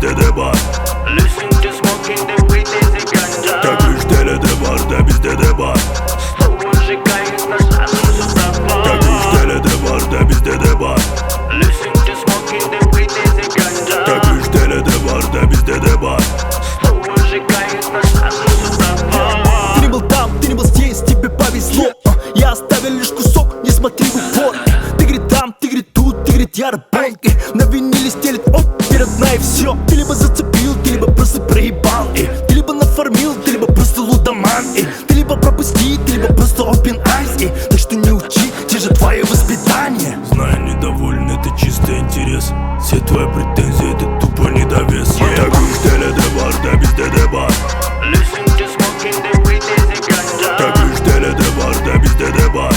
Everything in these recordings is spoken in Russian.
bizde de var. Listen to smoking the weed is the ganja. Takış telede var da bizde de var. Зажигает наш азу суправа. Takış telede var da bizde de var. Listen to smoking the weed is the ganja. Takış telede var da bizde de var. Зажигает наш азу суправа. Ты не был там, ты не был здесь, тебе повезло. Я оставил лишь кусок, не смотри в упор. Ты говорит там, ты говорит тут, ты говорит я работал. На виниле стелит перед нами все. Ты либо зацепил, ты либо просто проебал. Ты либо нафармил, ты либо просто лудоман. Ты либо пропусти, ты либо просто open eyes. Так что не учи, те же твое воспитание. Знаю, недоволен, это чистый интерес. Все твои претензии, это тупо недовес. Takış telede var da bizde de var. Listen to smoking the weed is the ganja. Takış telede var da bizde de var.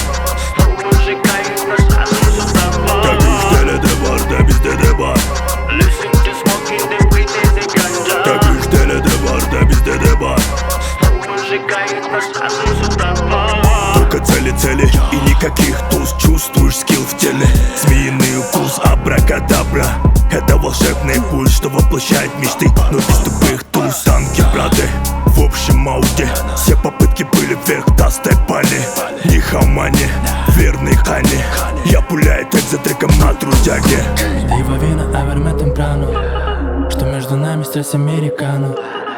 Зажигает наш азу суправа. Takış telede var da bizde de var. Listen to smoking the weed is the ganja. Takış telede var da bizde de var. Зажигает наш азу суправа. Только цели и никаких туз. Чувствуешь скилл в теле, змеиный укус, абракадабра. Это волшебный пульс, что воплощает мечты, но без тупых туз. Танки, браты, в общем ауде. Все попытки были вверх, тастой пали. Не хамани, верный Хани. Я пуляю трек за треком на трудяге. Diva vino a verme temprano, что между нами стресс американо.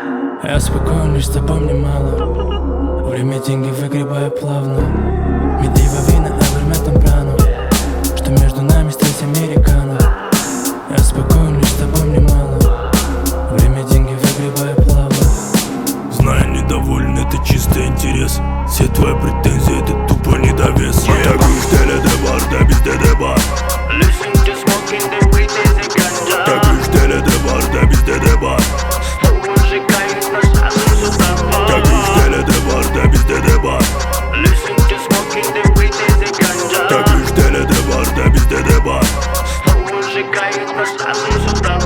Я спокоен, лишь запомни мало. Время деньги выгребаю плавно. Mi diva vino a verme temprano, что между нами стресс американо. Я спокоен, лишь запомни мало. Время деньги выгребаю плавно. Знаю, недоволен, это чистый интерес. Все твои претензии, это тупо недовес. Takış telede var da bizde de var. Listen to smoking the weed is the ganja. Takış telede var da bizde de var. Зажигает наш азу суправа. Takış telede var da bizde de var. Listen to smoking the weed is the ganja. Takış telede var da bizde de var. Зажигает наш азу суправа.